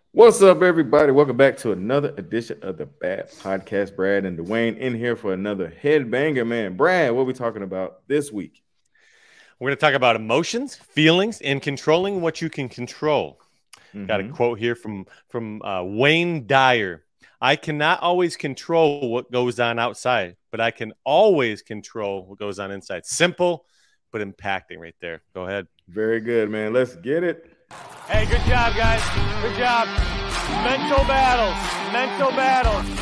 What's up, everybody? Welcome back to another edition of the Bad Podcast. Brad and Dwayne in here for another headbanger, man. Brad, what are we talking about this week? We're going to talk about emotions, feelings, and controlling what you can control. Got a Mm-hmm. quote here from Wayne Dyer. I cannot always control what goes on outside, but I can always control what goes on inside. Simple, but impacting right there. Go ahead. Very good, man. Let's get it. Hey, good job, guys. Good job. Mental battles. Mental battles.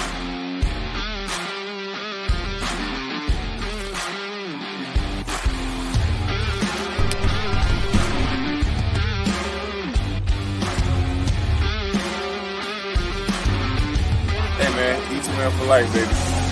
Hey, man. E2M for life, baby.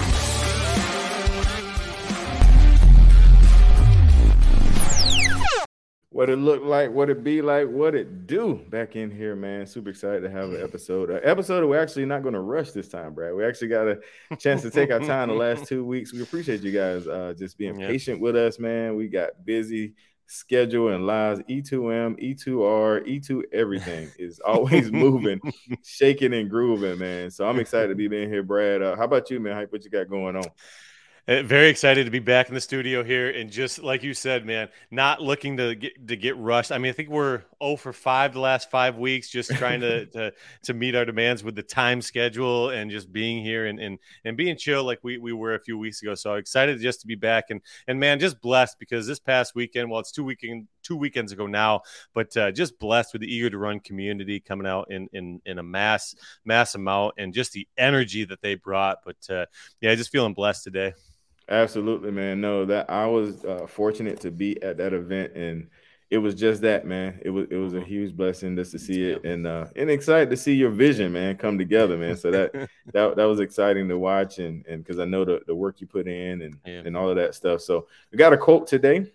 What it look like, what it be like, what it do back in here, man. Super excited to have an episode. We're actually not going to rush this time, Brad. We actually got a chance to take our time the last 2 weeks. We appreciate you guys just being patient with us, man. We got busy schedule and lives. E2M, E2R, E2 everything is always moving, shaking and grooving, man. So I'm excited to be in here, Brad. How about you, man? What you got going on? Very excited to be back in the studio here, and just like you said, man, not looking to get rushed. I mean, I think we're 0 for 5 the last 5 weeks, just trying to meet our demands with the time schedule and just being here and being chill like we were a few weeks ago. So excited just to be back, and man, just blessed because this past weekend, well, it's two weekends ago now, but just blessed with the Eager to Run community coming out in a mass amount, and just the energy that they brought. But yeah, just feeling blessed today. Absolutely, man. No, that I was fortunate to be at that event, and it was just that, man. It was a huge blessing just to see it, and excited to see your vision, man, come together, man. So that was exciting to watch, and because I know the work you put in and all of that stuff. So we got a quote today.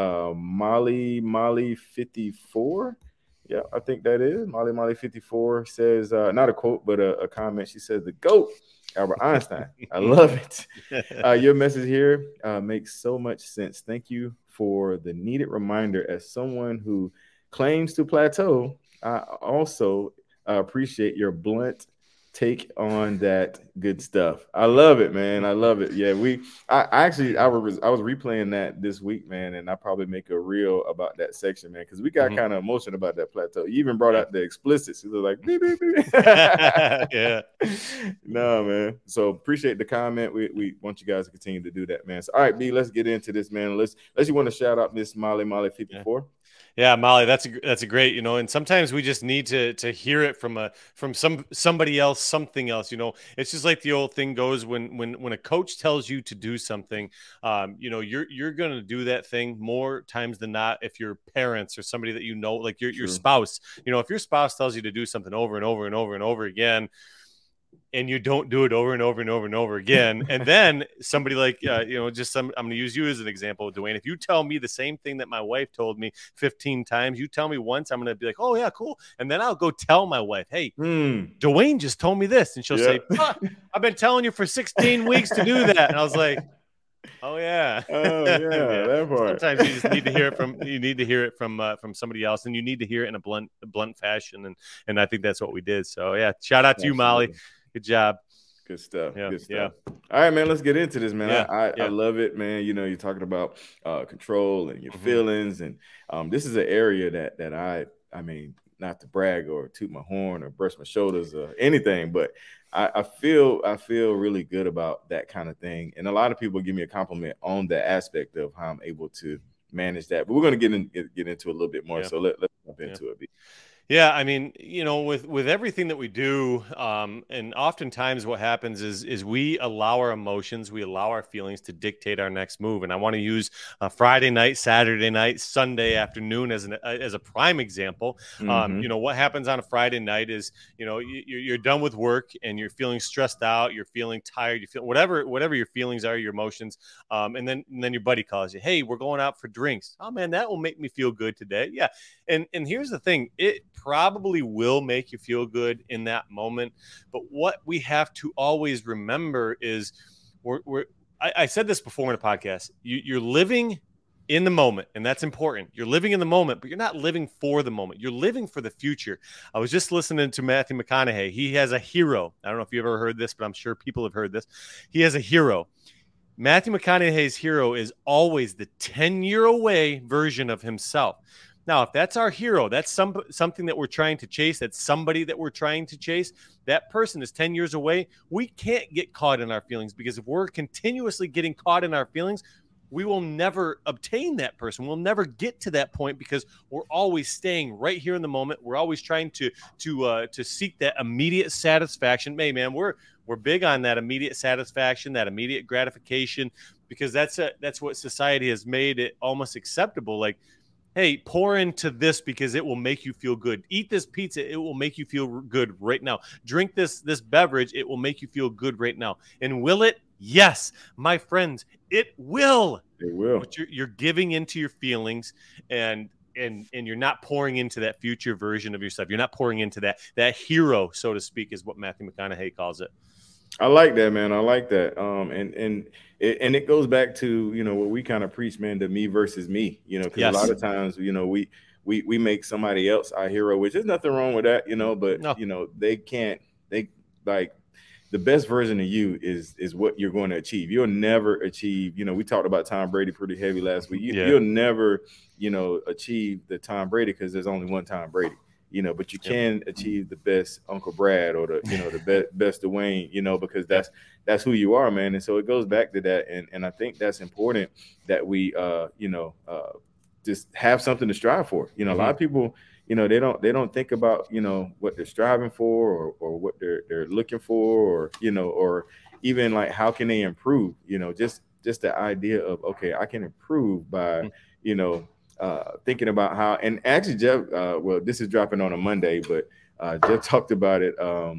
Molly 54. Yeah, I think that is Molly 54 says not a quote, but a comment. She says the GOAT. Albert Einstein. I love it. Your message here makes so much sense. Thank you for the needed reminder. As someone who claims to plateau, I also appreciate your blunt take on that good stuff. I love it, man. I love it. Yeah, I was replaying that this week, man, and I probably make a reel about that section, man, because we got kind of emotional about that plateau. You even brought out the explicits. It was like beep, beep, beep. Yeah. No, man. So appreciate the comment. We want you guys to continue to do that, man. So all right, B, let's get into this, man. Let's you want to shout out Miss Molly 54. Yeah, Molly, that's a great, and sometimes we just need to hear it from somebody else, something else. It's just like the old thing goes when a coach tells you to do something, you're gonna do that thing more times than not if your parents or somebody that like your spouse, if your spouse tells you to do something over and over and over and over again, and you don't do it over and over and over and over again. And then somebody like, I'm going to use you as an example, Dwayne. If you tell me the same thing that my wife told me 15 times, you tell me once, I'm going to be like, oh yeah, cool. And then I'll go tell my wife, hey, Dwayne just told me this. And she'll say, I've been telling you for 16 weeks to do that. And I was like, oh yeah. Oh yeah, that part. Sometimes you just need to hear it from somebody else, and you need to hear it in a blunt fashion. And I think that's what we did. So yeah, shout out to you, Molly. Good job. Good stuff. Yeah, good stuff. Yeah. All right, man, let's get into this, man. I love it, man. You're talking about control and your feelings. And this is an area that I mean, not to brag or toot my horn or brush my shoulders or anything, but I feel really good about that kind of thing. And a lot of people give me a compliment on that aspect of how I'm able to manage that. But we're going to get into a little bit more. Yeah. So let's jump into it. Yeah, I mean, with everything that we do, and oftentimes what happens is we allow our emotions, we allow our feelings to dictate our next move. And I want to use Friday night, Saturday night, Sunday afternoon as a prime example. What happens on a Friday night is, you're done with work and you're feeling stressed out, you're feeling tired, you feel whatever your feelings are, your emotions, and then your buddy calls you, hey, we're going out for drinks. Oh man, that will make me feel good today. Yeah, and here's the thing, it probably will make you feel good in that moment. But what we have to always remember is I said this before in a podcast, you're living in the moment, and that's important. You're living in the moment, but you're not living for the moment. You're living for the future. I was just listening to Matthew McConaughey. He has a hero. I don't know if you've ever heard this, but I'm sure people have heard this. He has a hero. Matthew McConaughey's hero is always the 10-year away version of himself. Now, if that's our hero, that's something that we're trying to chase, that's somebody that we're trying to chase, that person is 10 years away, we can't get caught in our feelings, because if we're continuously getting caught in our feelings, we will never obtain that person. We'll never get to that point, because we're always staying right here in the moment. We're always trying to seek that immediate satisfaction. Hey, man, we're big on that immediate satisfaction, that immediate gratification, because that's what society has made it almost acceptable. Like, hey, pour into this because it will make you feel good. Eat this pizza, it will make you feel good right now. Drink this beverage, it will make you feel good right now. And will it? Yes, my friends, it will. It will. But you're giving into your feelings, and you're not pouring into that future version of yourself. You're not pouring into that hero, so to speak, is what Matthew McConaughey calls it. I like that, man. I like that. And it goes back to, you know, what we kind of preach, man, the me versus me, you know, because Yes. a lot of times, you know, we make somebody else our hero, which is nothing wrong with that, you know, but No. you know, they like the best version of you is what you're going to achieve. You'll never achieve, you know, we talked about Tom Brady pretty heavy last week. You'll never, you know, achieve the Tom Brady, because there's only one Tom Brady. You know, but you can achieve the best Uncle Brad, or the best Dwayne, you know, because that's who you are, man. And so it goes back to that, and I think that's important that we just have something to strive for. You know, a lot of people, you know, they don't think about, you know, what they're striving for, or what they're looking for, or, you know, or even like how can they improve, you know, just the idea of, okay, I can improve by, you know, thinking about how, and actually Jeff, well, this is dropping on a Monday, but Jeff talked about it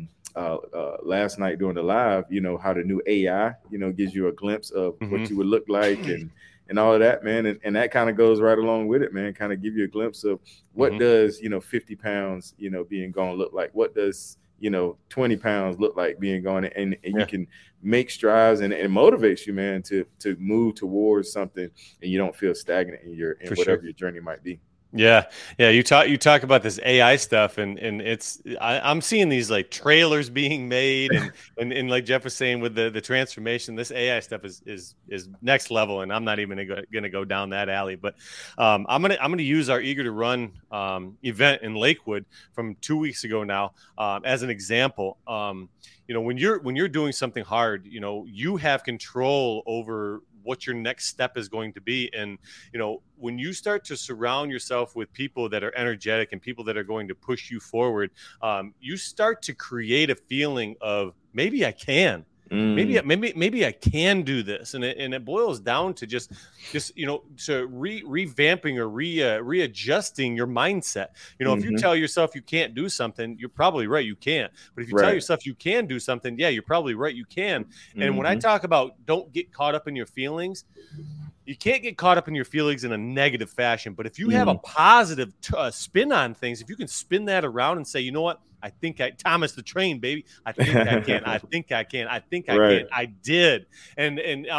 last night during the live, you know, how the new AI, you know, gives you a glimpse of what you would look like, and all of that, man. And that kind of goes right along with it, man, kind of give you a glimpse of what does, you know, 50 pounds, you know, being gone look like. What does, you know, 20 pounds look like being gone, and you can make strides, and it motivates you, man, to move towards something, and you don't feel stagnant in whatever your journey might be. Yeah. You talk about this AI stuff, and it's I'm seeing these like trailers being made, and like Jeff was saying with the transformation, this AI stuff is next level, and I'm not even gonna go down that alley. But I'm gonna use our Eager to Run event in Lakewood from 2 weeks ago now as an example. You know, when you're doing something hard, you know, you have control over what your next step is going to be. And, you know, when you start to surround yourself with people that are energetic and people that are going to push you forward, you start to create a feeling of maybe I can. Maybe I can do this, and it boils down to just you know, to revamping or readjusting your mindset. You know, if you tell yourself you can't do something, you're probably right, you can't. But if you tell yourself you can do something, yeah, you're probably right, you can. And when I talk about don't get caught up in your feelings, you can't get caught up in your feelings in a negative fashion. But if you have a positive spin on things, if you can spin that around and say, you know what, I think Thomas the Train, baby, I think I can. I think I can. I think I can. I did. And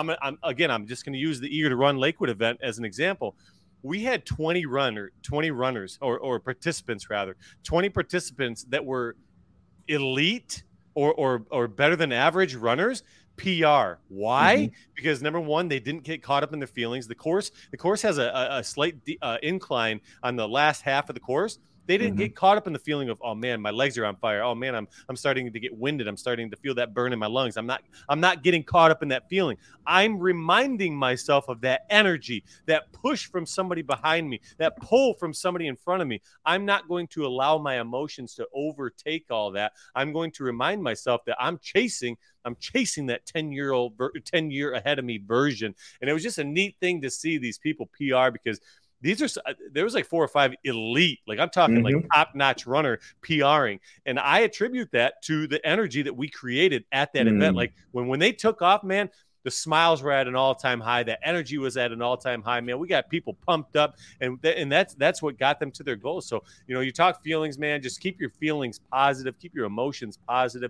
I'm just going to use the Eager to Run Lakewood event as an example. We had 20 runners or participants rather, 20 participants that were elite or better than average runners. PR. Why? Because number one, they didn't get caught up in their feelings. The course has a slight incline on the last half of the course. They didn't get caught up in the feeling of, oh man, my legs are on fire. Oh man, I'm starting to get winded. I'm starting to feel that burn in my lungs. I'm not getting caught up in that feeling. I'm reminding myself of that energy, that push from somebody behind me, that pull from somebody in front of me. I'm not going to allow my emotions to overtake all that. I'm going to remind myself that I'm chasing that 10-year ahead of me version. And it was just a neat thing to see these people PR, because there was like 4 or 5 elite, like I'm talking like top-notch runner PRing. And I attribute that to the energy that we created at that event. Like when they took off, man, the smiles were at an all-time high. The energy was at an all-time high, man. We got people pumped up, and that's what got them to their goals. So, you know, you talk feelings, man, just keep your feelings positive, keep your emotions positive.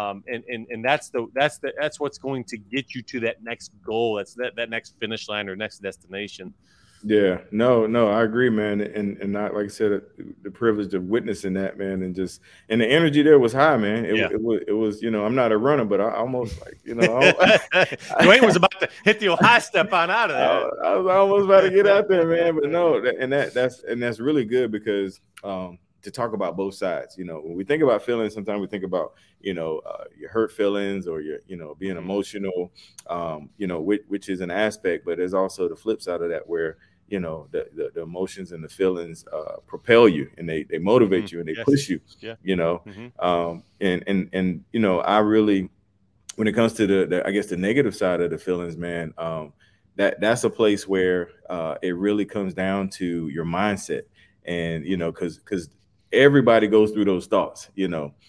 And that's what's going to get you to that next goal. That's that next finish line or next destination. Yeah, no, I agree, man, and not like I said, the privilege of witnessing that, man, and the energy there was high, man. Yeah. It was, I'm not a runner, but I almost like, Dwayne was about to hit the high step on out of there. I was almost about to get out there, man, but no, that's really good because to talk about both sides, when we think about feelings, sometimes we think about your hurt feelings or your being emotional, which is an aspect, but there's also the flip side of that where the emotions and the feelings propel you and they motivate you and they push you. I really, when it comes to the I guess the negative side of the feelings, man, that's a place where it really comes down to your mindset. And because everybody goes through those thoughts. We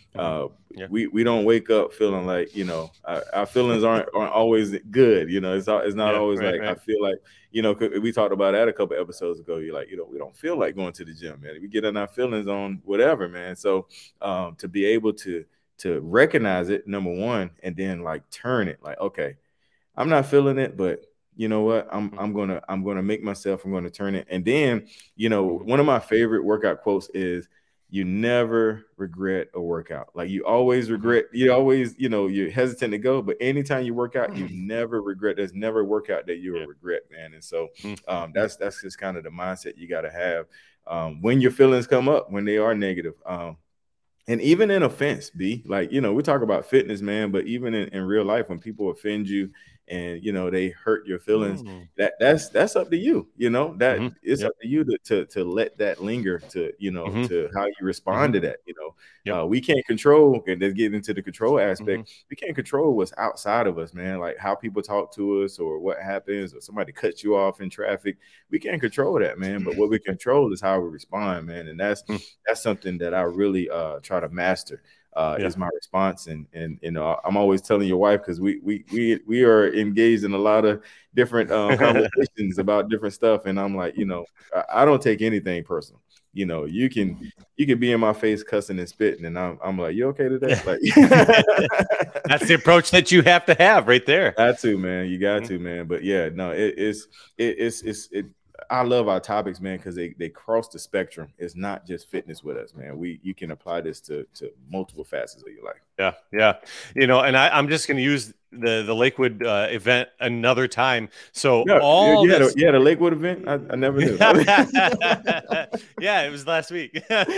don't wake up feeling like our feelings aren't always good. It's not always right. I feel like we talked about that a couple episodes ago. You're like, we don't feel like going to the gym, man. We get in our feelings on whatever, man. So to be able to recognize it, number one, and then like turn it, like, okay, I'm not feeling it, but you know what? I'm gonna make myself. I'm gonna turn it, and then one of my favorite workout quotes is, "You never regret a workout. Like you always regret. You always, you're hesitant to go, but anytime you work out, you never regret. There's never a workout that you will regret, man. And so that's just kind of the mindset you got to have when your feelings come up, when they are negative. And even in offense, B, like, we talk about fitness, man, but even in real life, when people offend you and, they hurt your feelings, that's up to you, that it's up to you to let that linger, to how you respond to that, we can't control, and then get into the control aspect. We can't control what's outside of us, man, like how people talk to us or what happens or somebody cuts you off in traffic. We can't control that, man, but what we control is how we respond, man. And that's something that I really try to master. Is my response, and I'm always telling your wife, because we are engaged in a lot of different conversations about different stuff, and I'm like, I don't take anything personal. You can be in my face cussing and spitting, and I'm like, you okay today? Like, that's the approach that you have to have right there. Got to, man. You got to, man. But yeah, no, it's I love our topics, man, because they cross the spectrum. It's not just fitness with us, man. You can apply this to multiple facets of your life. Yeah. And I'm just going to use the Lakewood event another time. So you had a Lakewood event? I never knew. Yeah, it was last week.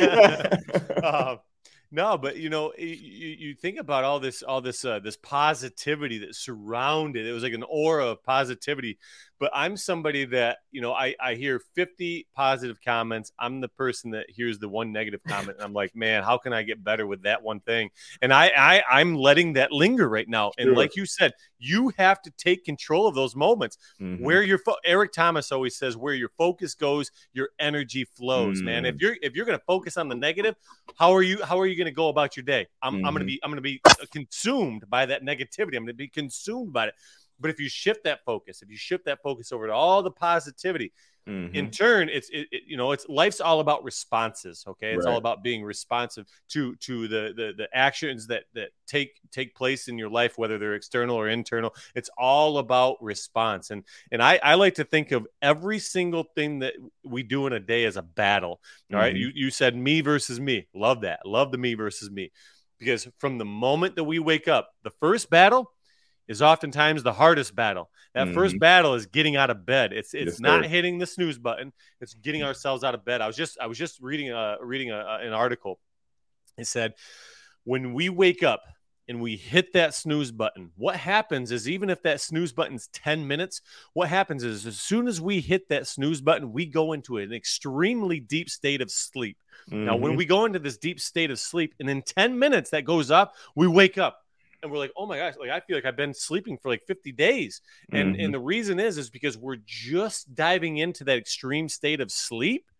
No, but you think about all this positivity that surrounded. It was like an aura of positivity. But I'm somebody that, I hear 50 positive comments. I'm the person that hears the one negative comment. And I'm like, man, how can I get better with that one thing? And I'm letting that linger right now. And like you said, you have to take control of those moments. Where your Eric Thomas always says, where your focus goes, your energy flows, man. If you're going to focus on the negative, how are you going to go about your day? I'm going to be consumed by that negativity. I'm going to be consumed by it. But if you shift that focus, over to all the positivity, in turn, it's life's all about responses. Okay, it's all about being responsive to the actions that take place in your life, whether they're external or internal. It's all about response. And I like to think of every single thing that we do in a day as a battle. All right, you said me versus me. Love that. Love the me versus me, because from the moment that we wake up, the first battle is oftentimes the hardest battle. That first battle is getting out of bed. It's not hitting the snooze button. It's getting ourselves out of bed. I was just reading an article. It said, when we wake up and we hit that snooze button, what happens is, even if that snooze button's 10 minutes, what happens is, as soon as we hit that snooze button, we go into an extremely deep state of sleep. Now, when we go into this deep state of sleep, and in 10 minutes that goes up, we wake up. And we're like, oh my gosh, like I feel like I've been sleeping for like 50 days. And the reason is because we're just diving into that extreme state of sleep.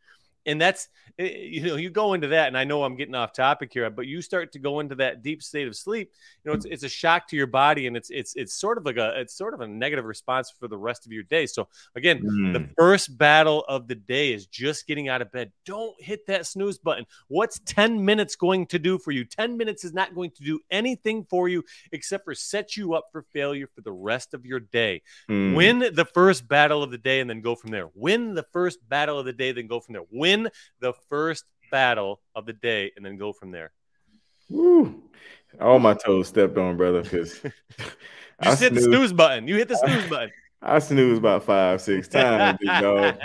And that's, you go into that, and I know I'm getting off topic here, but you start to go into that deep state of sleep. It's a shock to your body, and it's sort of a negative response for the rest of your day. So again, the first battle of the day is just getting out of bed. Don't hit that snooze button. What's 10 minutes going to do for you? 10 minutes is not going to do anything for you except for set you up for failure for the rest of your day. Win the first battle of the day and then go from there. Win the first battle of the day, then go from there. Win the first battle of the day and then go from there. Woo. All my toes stepped on, brother, because you hit the snooze button. You hit the snooze button. I snooze about 5-6 times, big dog.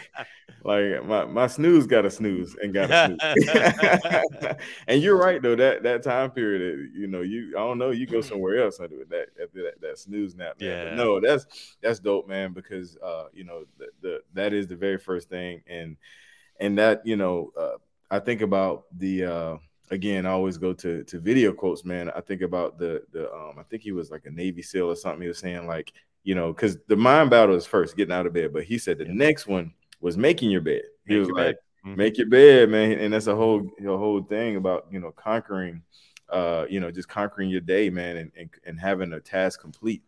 Like my snooze got a snooze and got a snooze. And you're right though, that time period, I don't know, you go somewhere else after that snooze nap, man. Yeah. But no, that's dope, man, because that is the very first thing, and that I think about the again, I always go to video quotes, man. I think about the I think he was like a Navy SEAL or something. He was saying like, because the mind battle is first getting out of bed, but he said the next one was making your bed. He was like, make your bed, man. And that's a whole thing about, conquering, just conquering your day, man, and having a task complete,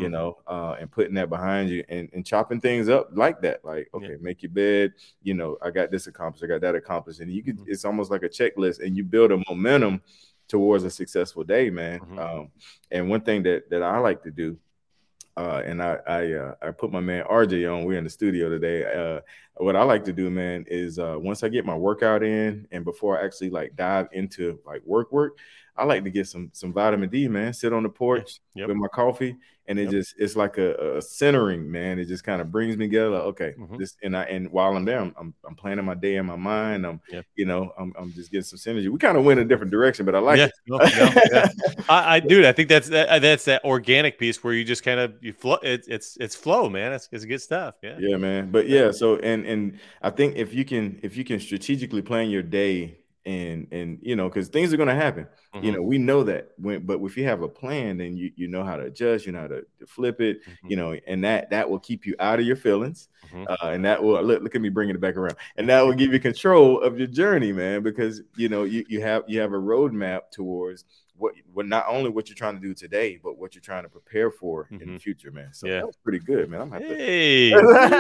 and putting that behind you and chopping things up like that. Like, okay, make your bed, I got this accomplished, I got that accomplished. And it's almost like a checklist, and you build a momentum towards a successful day, man. And one thing that I like to do, and I put my man RJ on. We're in the studio today. What I like to do, man, is once I get my workout in, and before I actually like dive into like work, I like to get some vitamin D, man. Sit on the porch with my coffee, and it's like a centering, man. It just kind of brings me together. Like, okay, and while I'm there, I'm planning my day in my mind. I'm just getting some synergy. We kind of went a different direction, but I like it. I think that's that organic piece where you just kind of you flow. It's flow, man. It's good stuff. Yeah, man. But yeah, so and I think if you can strategically plan your day. And because things are going to happen, we know that but if you have a plan, then you know how to adjust, you know how to flip it, and that will keep you out of your feelings, and that will look at me bringing it back around, and that will give you control of your journey, man, because you have a roadmap towards what not only what you're trying to do today, but what you're trying to prepare for in the future, man. So that was pretty good, man. I'm happy.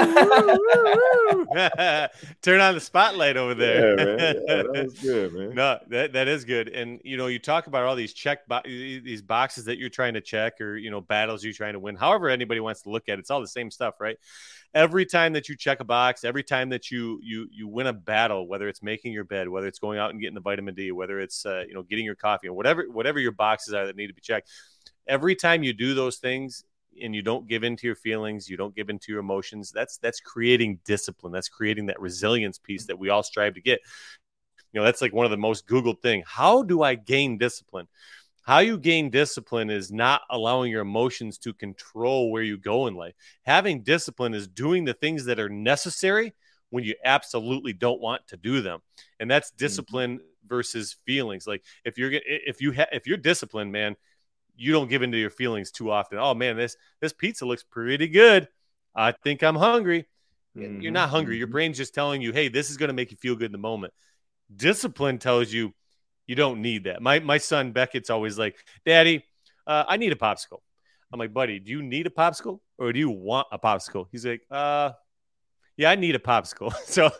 Turn on the spotlight over there. Yeah, man. Yeah, that was good, man. No, that is good. And you talk about all these these boxes that you're trying to check, or battles you're trying to win. However anybody wants to look at it, it's all the same stuff, right? Every time that you check a box, every time that you win a battle, whether it's making your bed, whether it's going out and getting the vitamin D, whether it's getting your coffee, or whatever your boxes are that need to be checked, every time you do those things and you don't give into your feelings, you don't give into your emotions, that's creating discipline. That's creating that resilience piece that we all strive to get. That's like one of the most Googled thing. How do I gain discipline? How you gain discipline is not allowing your emotions to control where you go in life. Having discipline is doing the things that are necessary when you absolutely don't want to do them. And that's discipline versus feelings. Like if you're disciplined, man, you don't give into your feelings too often. Oh man, this pizza looks pretty good. I think I'm hungry. You're not hungry. Your brain's just telling you, hey, this is going to make you feel good in the moment. Discipline tells you you don't need that. My son Beckett's always like, Daddy, I need a popsicle. I'm like, buddy, do you need a popsicle or do you want a popsicle? He's like, yeah, I need a popsicle. So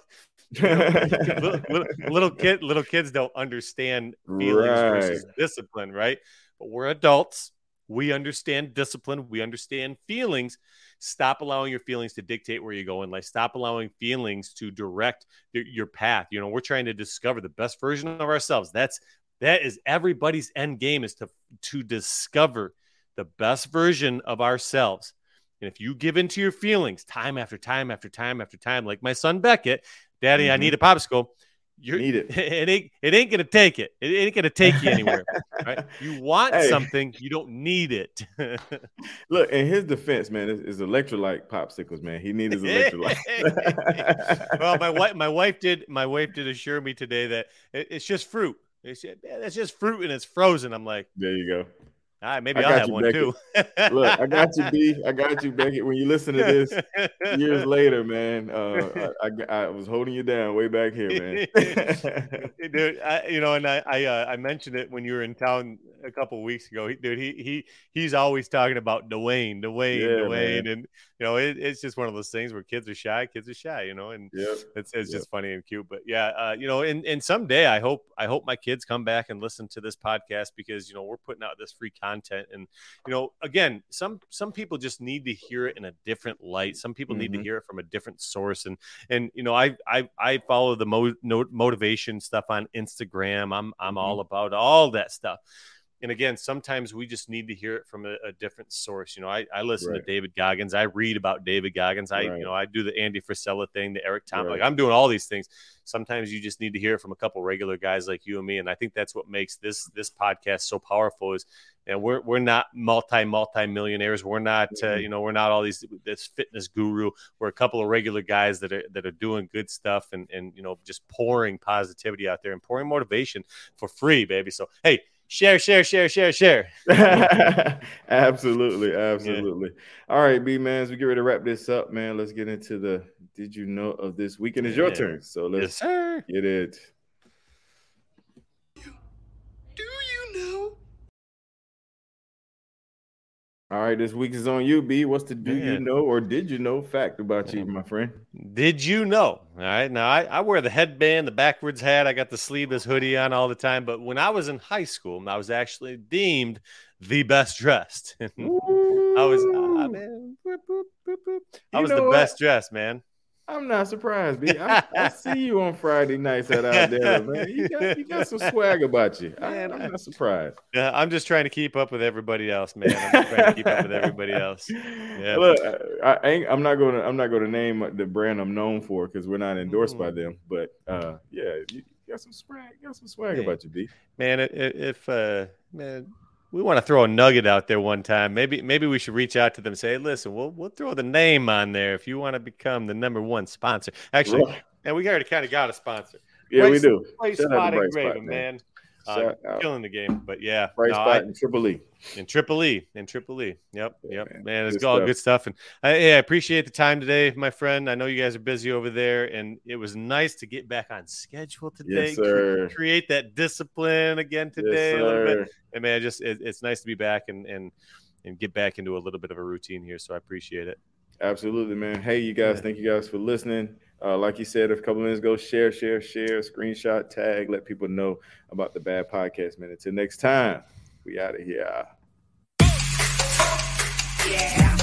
little kids don't understand feelings versus discipline, right? But we're adults. We understand discipline. We understand feelings. Stop allowing your feelings to dictate where you go in life. Stop allowing feelings to direct your path. We're trying to discover the best version of ourselves. That is everybody's end game, is to discover the best version of ourselves. And if you give into your feelings time after time after time after time, like my son Beckett, Daddy, I need a popsicle. You need it. It ain't gonna take it. It ain't gonna take you anywhere. Right? You want something, you don't need it. Look, in his defense, man, is electrolyte popsicles, man. He needs his electrolyte. Well, my wife did assure me today that it's just fruit. It's just fruit and it's frozen. I'm like, there you go. Maybe I'll have one Beckett. too. Look, I got you, B. I got you, Beckett. When you listen to this years later, man, I was holding you down way back here, man. Dude, I mentioned it when you were in town a couple of weeks ago. He's always talking about Dwayne, man. and it's just one of those things where kids are shy, and it's just funny and cute. But yeah, and someday I hope my kids come back and listen to this podcast, because we're putting out this free content, and again, some people just need to hear it in a different light. Some people need to hear it from a different source, and I follow the motivation stuff on Instagram. I'm all about all that stuff. And again, sometimes we just need to hear it from a different source. I listen to David Goggins. I read about David Goggins. I do the Andy Frisella thing, the Eric Thomas. Like, I'm doing all these things. Sometimes you just need to hear it from a couple regular guys like you and me. And I think that's what makes this podcast so powerful. Is, and we're not multi-millionaires. We're not we're not all this fitness guru. We're a couple of regular guys that are doing good stuff and just pouring positivity out there and pouring motivation for free, baby. So hey, share. Absolutely. Yeah. All right, B-man, as we get ready to wrap this up, man, let's get into the Did You Know of this weekend. It's your turn. So let's get it. Do you know? All right, this week is on you, B. What's the do you know or did you know fact about you, my friend? Did you know? All right, now I wear the headband, the backwards hat. I got the sleeveless hoodie on all the time. But when I was in high school, I was actually deemed the best dressed. I was the best dressed, man. I'm not surprised, B. I see you on Friday nights out there, man. You got some swag about you. I'm not surprised. Yeah, I'm just trying to keep up with everybody else, man. I'm just trying to keep up with everybody else. Yeah. Look, I'm not gonna name the brand I'm known for, because we're not endorsed by them. But you got some swag about you, B. Man, if we want to throw a nugget out there one time, maybe we should reach out to them and say, hey, listen, we'll throw the name on there if you want to become the #1 sponsor. Actually, and we already kind of got a sponsor. Yeah, we do. Bright Spot engraving, man. Killing the game. But yeah, Bright Spot in Triple E. In Triple E. Yep. Man, it's all good stuff. And I appreciate the time today, my friend. I know you guys are busy over there, and it was nice to get back on schedule today. Yes, sir. Create that discipline again today a little bit. And man, it's nice to be back and get back into a little bit of a routine here. So I appreciate it. Absolutely, man. Hey, you guys, thank you guys for listening. Like you said a couple minutes ago, share, screenshot, tag, let people know about the Bad Podcast, man. Until next time, we out of here. Yeah.